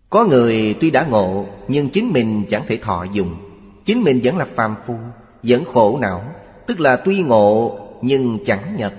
Có người tuy đã ngộ, nhưng chính mình chẳng thể thọ dụng. Chính mình vẫn là phàm phu, vẫn khổ não, tức là tuy ngộ nhưng chẳng nhập.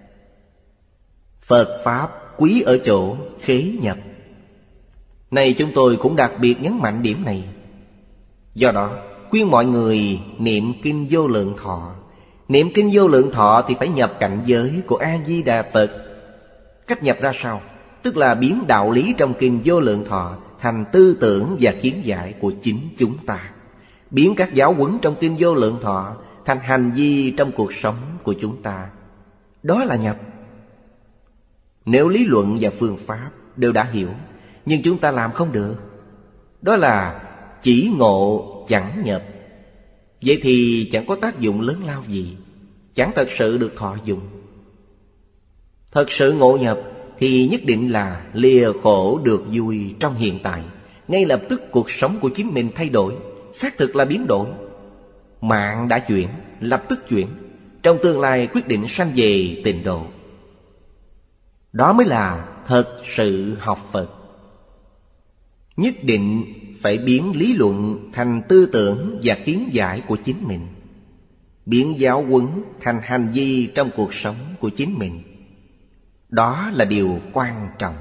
Phật Pháp quý ở chỗ khế nhập. Này chúng tôi cũng đặc biệt nhấn mạnh điểm này. Do đó khuyên mọi người niệm kinh Vô Lượng Thọ. Niệm kinh Vô Lượng Thọ thì phải nhập cảnh giới của A-di-đà Phật. Cách nhập ra sao? Tức là biến đạo lý trong kinh Vô Lượng Thọ thành tư tưởng và kiến giải của chính chúng ta. Biến các giáo huấn trong kinh Vô Lượng Thọ thành hành vi trong cuộc sống của chúng ta. Đó là nhập. Nếu lý luận và phương pháp đều đã hiểu, nhưng chúng ta làm không được, đó là chỉ ngộ chẳng nhập. Vậy thì chẳng có tác dụng lớn lao gì, chẳng thật sự được thọ dụng. Thật sự ngộ nhập thì nhất định là lìa khổ được vui trong hiện tại. Ngay lập tức cuộc sống của chính mình thay đổi, xác thực là biến đổi. Mạng đã chuyển, lập tức chuyển. Trong tương lai quyết định sanh về tịnh độ. Đó mới là thật sự học Phật. Nhất định phải biến lý luận thành tư tưởng và kiến giải của chính mình, biến giáo huấn thành hành vi trong cuộc sống của chính mình. Đó là điều quan trọng.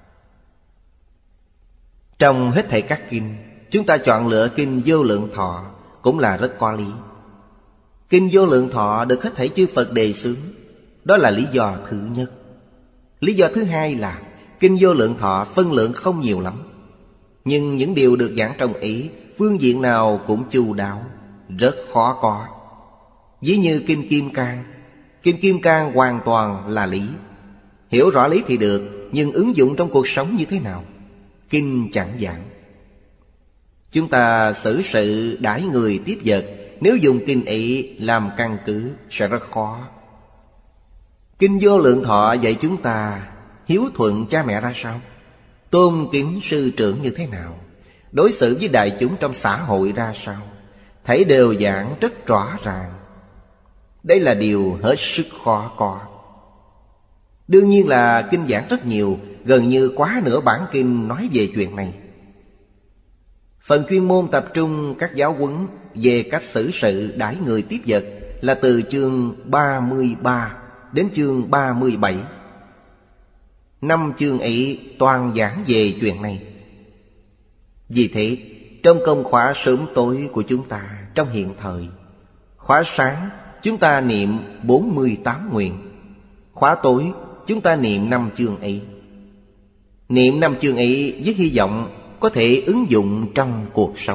Trong hết thảy các kinh, chúng ta chọn lựa kinh Vô Lượng Thọ cũng là rất có lý. Kinh Vô Lượng Thọ được hết thảy chư Phật đề xướng. Đó là lý do thứ nhất. Lý do thứ hai là kinh Vô Lượng Thọ phân lượng không nhiều lắm, nhưng những điều được giảng trong ý phương diện nào cũng chu đáo, rất khó có. Ví như kinh Kim Cang. Kinh Kim Cang hoàn toàn là lý. Hiểu rõ lý thì được, nhưng ứng dụng trong cuộc sống như thế nào? Kinh chẳng giảng. Chúng ta xử sự đãi người tiếp vật, nếu dùng kinh ý làm căn cứ sẽ rất khó. Kinh Vô Lượng Thọ dạy chúng ta hiếu thuận cha mẹ ra sao, tôn kính sư trưởng như thế nào, đối xử với đại chúng trong xã hội ra sao, thấy đều giảng rất rõ ràng. Đây là điều hết sức khó có. Đương nhiên là kinh giảng rất nhiều, gần như quá nửa bản kinh nói về chuyện này. Phần chuyên môn tập trung các giáo huấn về cách xử sự đãi người tiếp vật là từ chương ba mươi ba đến chương ba mươi bảy. Năm chương ấy toàn giảng về chuyện này. Vì thế, trong công khóa sớm tối của chúng ta trong hiện thời, khóa sáng chúng ta niệm bốn mươi tám nguyện, khóa tối chúng ta niệm năm chương ấy. Niệm năm chương ấy với hy vọng có thể ứng dụng trong cuộc sống.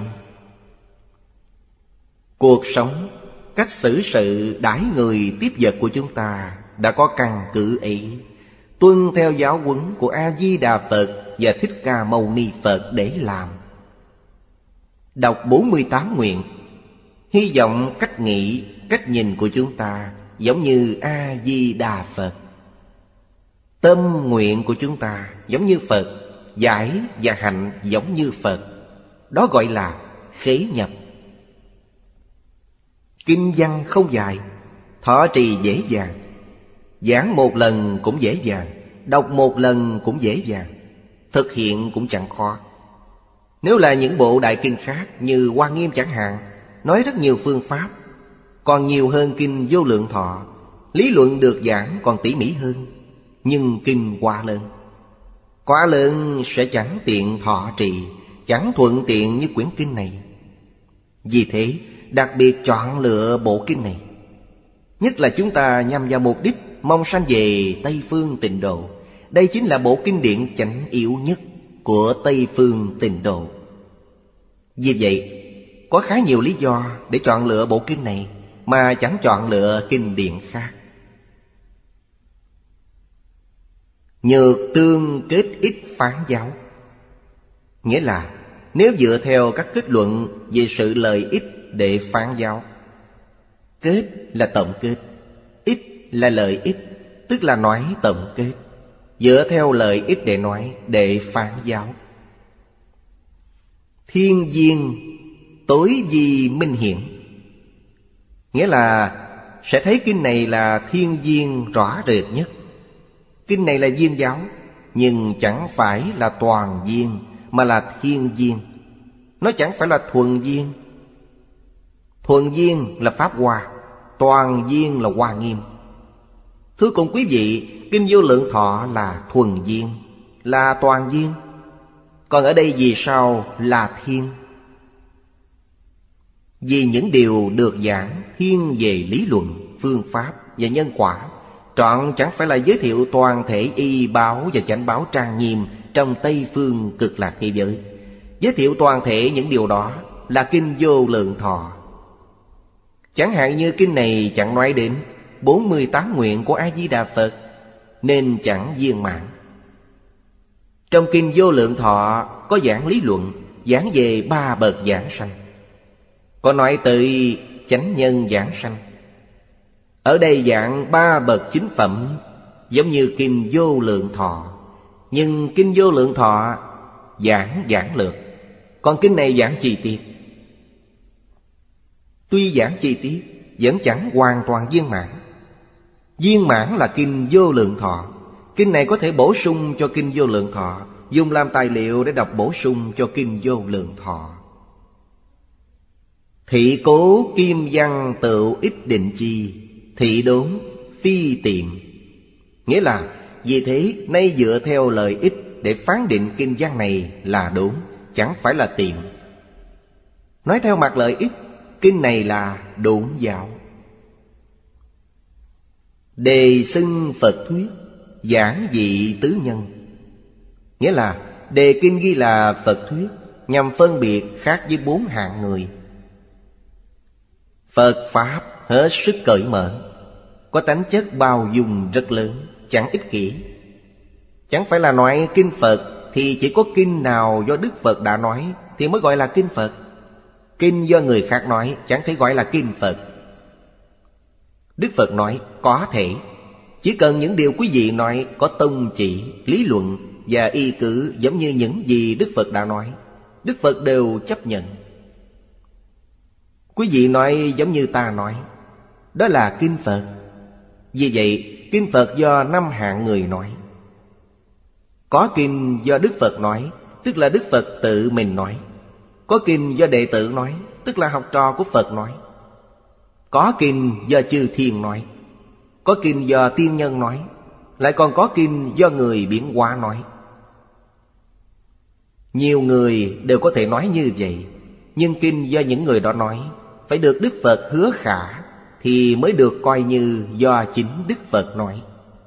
Cuộc sống, cách xử sự đãi người tiếp vật của chúng ta đã có căn cứ ấy, tuân theo giáo huấn của A-di-đà Phật và Thích Ca Mâu Ni Phật để làm. Đọc bốn mươi tám nguyện, hy vọng cách nghĩ, cách nhìn của chúng ta giống như A-di-đà Phật. Tâm nguyện của chúng ta giống như Phật, giải và hạnh giống như Phật. Đó gọi là khế nhập. Kinh văn không dài, thọ trì dễ dàng. Giảng một lần cũng dễ dàng, đọc một lần cũng dễ dàng, thực hiện cũng chẳng khó. Nếu là những bộ đại kinh khác như Hoa Nghiêm chẳng hạn, nói rất nhiều phương pháp, còn nhiều hơn kinh Vô Lượng Thọ. Lý luận được giảng còn tỉ mỉ hơn, nhưng kinh quá lớn. Quá lớn sẽ chẳng tiện thọ trì, chẳng thuận tiện như quyển kinh này. Vì thế, đặc biệt chọn lựa bộ kinh này. Nhất là chúng ta nhằm vào mục đích mong sanh về Tây Phương Tịnh Độ. Đây chính là bộ kinh điển chánh yếu nhất của Tây Phương Tịnh Độ. Vì vậy, có khá nhiều lý do để chọn lựa bộ kinh này mà chẳng chọn lựa kinh điển khác. Nhược tương kết ích phán giáo, nghĩa là nếu dựa theo các kết luận về sự lợi ích để phán giáo. Kết là tổng kết, ích là lợi ích, tức là nói tổng kết. Dựa theo lợi ích để nói, để phán giáo. Thiên viên tối vi minh hiển, nghĩa là sẽ thấy kinh này là thiên viên rõ rệt nhất. Kinh này là viên giáo, nhưng chẳng phải là toàn viên, mà là thiên viên. Nó chẳng phải là thuần viên. Thuần viên là Pháp Hoa, toàn viên là Hoa Nghiêm. Thưa cùng quý vị, Kinh Vô Lượng Thọ là thuần viên, là toàn viên. Còn ở đây vì sao là thiên? Vì những điều được giảng thiên về lý luận, phương pháp và nhân quả, trọn chẳng phải là giới thiệu toàn thể y báo và chánh báo trang nghiêm trong Tây Phương Cực Lạc thế giới. Giới thiệu toàn thể những điều đó là Kinh Vô Lượng Thọ. Chẳng hạn như kinh này chẳng nói đến bốn mươi tám nguyện của A-di-đà Phật, nên chẳng viên mãn. Trong Kinh Vô Lượng Thọ có giảng lý luận, giảng về ba bậc giảng sanh, có nói tới chánh nhân giảng sanh. Ở đây giảng ba bậc chính phẩm, giống như Kinh Vô Lượng Thọ. Nhưng Kinh Vô Lượng Thọ giảng giản lược, còn kinh này giảng chi tiết. Tuy giảng chi tiết, vẫn chẳng hoàn toàn viên mãn. Viên mãn là Kinh Vô Lượng Thọ. Kinh này có thể bổ sung cho Kinh Vô Lượng Thọ, dùng làm tài liệu để đọc bổ sung cho Kinh Vô Lượng Thọ. Thị cố kim văn tựu ích định chi, thị đốn phi tiệm. Nghĩa là vì thế nay dựa theo lời ích để phán định kinh văn này là đúng, chẳng phải là tiệm. Nói theo mặt lời ích, kinh này là đúng giáo. Đề xưng Phật thuyết, giảng dị tứ nhân. Nghĩa là đề kinh ghi là Phật thuyết, nhằm phân biệt khác với bốn hạng người. Phật Pháp hết sức cởi mở, có tánh chất bao dung rất lớn, chẳng ích kỷ. Chẳng phải là nói kinh Phật thì chỉ có kinh nào do Đức Phật đã nói thì mới gọi là kinh Phật. Kinh do người khác nói chẳng thể gọi là kinh Phật. Đức Phật nói có thể, chỉ cần những điều quý vị nói có tông chỉ, lý luận và y cứ giống như những gì Đức Phật đã nói, Đức Phật đều chấp nhận. Quý vị nói giống như ta nói, đó là kinh Phật. Vì vậy, kinh Phật do năm hạng người nói. Có kinh do Đức Phật nói, tức là Đức Phật tự mình nói. Có kinh do đệ tử nói, tức là học trò của Phật nói. Có kinh do chư thiên nói. Có kinh do tiên nhân nói. Lại còn có kinh do người biến hóa nói. Nhiều người đều có thể nói như vậy, nhưng kinh do những người đó nói phải được Đức Phật hứa khả thì mới được coi như do chính Đức Phật nói.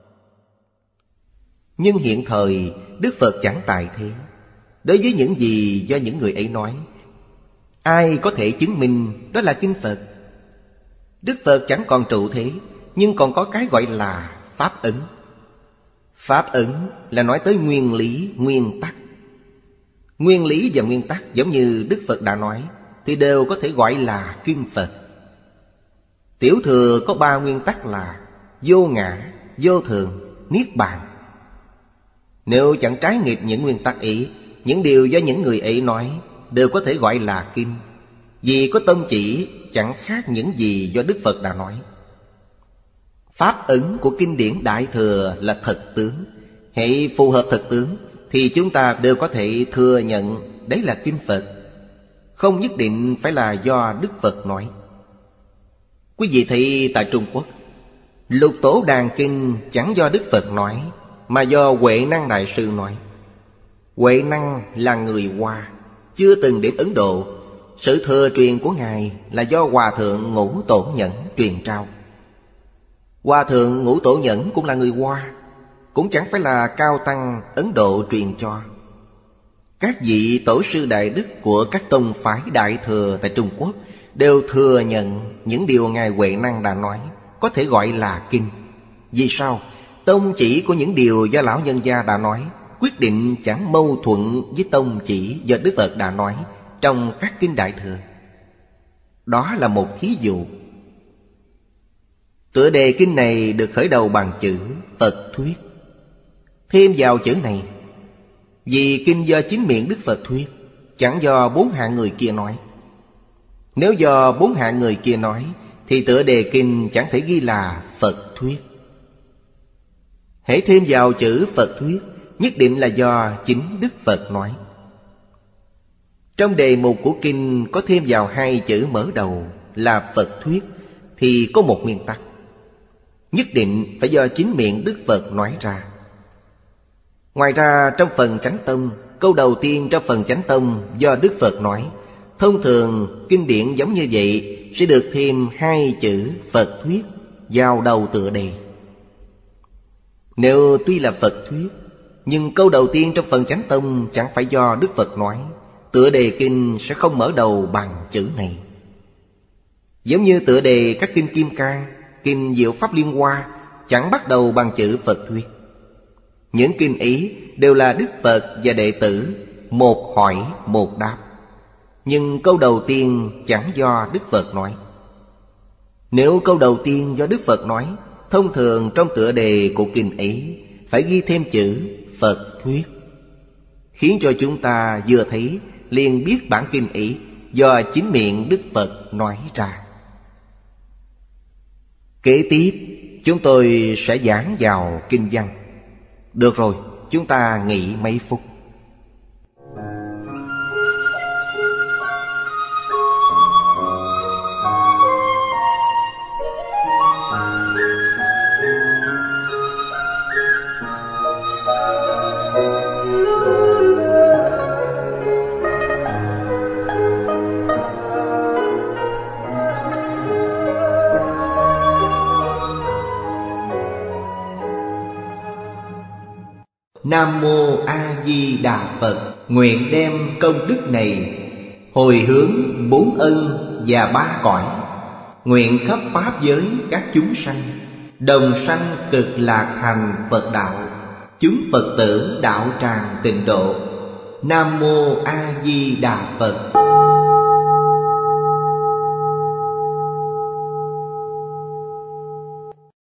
Nhưng hiện thời Đức Phật chẳng tại thế. Đối với những gì do những người ấy nói, ai có thể chứng minh đó là kinh Phật? Đức Phật chẳng còn trụ thế, nhưng còn có cái gọi là Pháp ấn. Pháp ấn là nói tới nguyên lý, nguyên tắc. Nguyên lý và nguyên tắc giống như Đức Phật đã nói thì đều có thể gọi là kinh Phật. Tiểu thừa có ba nguyên tắc là vô ngã, vô thường, niết bàn. Nếu chẳng trái nghịch những nguyên tắc ấy, những điều do những người ấy nói đều có thể gọi là kinh, vì có tông chỉ chẳng khác những gì do Đức Phật đã nói. Pháp ấn của kinh điển Đại Thừa là thật tướng. Hãy phù hợp thật tướng thì chúng ta đều có thể thừa nhận đấy là kinh Phật, không nhất định phải là do Đức Phật nói. Quý vị thấy tại Trung Quốc, Lục Tổ Đàn Kinh chẳng do Đức Phật nói, mà do Huệ Năng Đại Sư nói. Huệ Năng là người Hoa, chưa từng đến Ấn Độ. Sự thừa truyền của Ngài là do Hòa Thượng Ngũ Tổ Nhẫn truyền trao. Hòa Thượng Ngũ Tổ Nhẫn cũng là người Hoa, cũng chẳng phải là cao tăng Ấn Độ truyền cho. Các vị tổ sư đại đức của các tông phái Đại Thừa tại Trung Quốc đều thừa nhận những điều Ngài Huệ Năng đã nói có thể gọi là kinh. Vì sao? Tông chỉ của những điều do lão nhân gia đã nói quyết định chẳng mâu thuẫn với tông chỉ do Đức Phật đã nói trong các kinh Đại Thừa. Đó là một thí dụ. Tựa đề kinh này được khởi đầu bằng chữ Phật thuyết. Thêm vào chữ này, vì kinh do chính miệng Đức Phật thuyết, chẳng do bốn hạng người kia nói. Nếu do bốn hạng người kia nói thì tựa đề kinh chẳng thể ghi là Phật thuyết. Hãy thêm vào chữ Phật thuyết, nhất định là do chính Đức Phật nói. Trong đề mục của kinh có thêm vào hai chữ mở đầu là Phật thuyết, thì có một nguyên tắc: nhất định phải do chính miệng Đức Phật nói ra. Ngoài ra trong phần Chánh Tông, câu đầu tiên trong phần Chánh Tông do Đức Phật nói. Thông thường kinh điển giống như vậy sẽ được thêm hai chữ Phật thuyết vào đầu tựa đề. Nếu tuy là Phật thuyết, nhưng câu đầu tiên trong phần Chánh Tông chẳng phải do Đức Phật nói, tựa đề kinh sẽ không mở đầu bằng chữ này. Giống như tựa đề các kinh Kim Cang, kinh Diệu Pháp Liên Hoa chẳng bắt đầu bằng chữ Phật thuyết. Những kinh ấy đều là Đức Phật và đệ tử một hỏi một đáp, nhưng câu đầu tiên chẳng do Đức Phật nói. Nếu câu đầu tiên do Đức Phật nói, thông thường trong tựa đề của kinh ấy phải ghi thêm chữ Phật thuyết, khiến cho chúng ta vừa thấy liền biết bản kinh ấy do chính miệng Đức Phật nói ra. Kế tiếp chúng tôi sẽ giảng vào kinh văn. Được rồi, chúng ta nghỉ mấy phút. Nam Mô A Di Đà Phật. Nguyện đem công đức này hồi hướng bốn ân và ba cõi, nguyện khắp pháp giới các chúng sanh đồng sanh cực lạc thành Phật đạo, chúng Phật tử đạo tràng tịnh độ. Nam Mô A Di Đà Phật.